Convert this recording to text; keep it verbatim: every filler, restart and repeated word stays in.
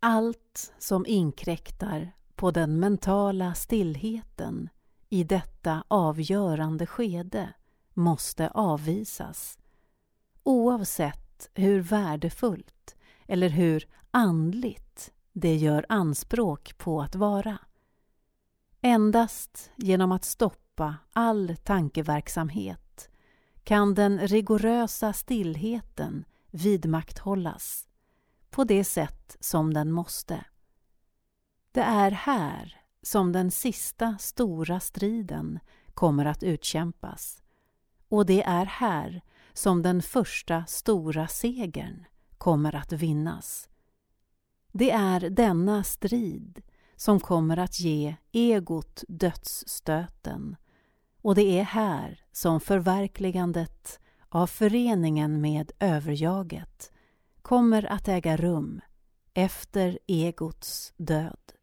Allt som inkräktar på den mentala stillheten i detta avgörande skede måste avvisas, oavsett hur värdefullt eller hur andligt det gör anspråk på att vara. Endast genom att stoppa all tankeverksamhet kan den rigorösa stillheten vidmakthållas på det sätt som den måste. Det är här som den sista stora striden kommer att utkämpas, och det är här som den första stora segern kommer att vinnas. Det är denna strid som kommer att ge egot dödsstöten, och det är här som förverkligandet av föreningen med överjaget kommer att äga rum efter egots död.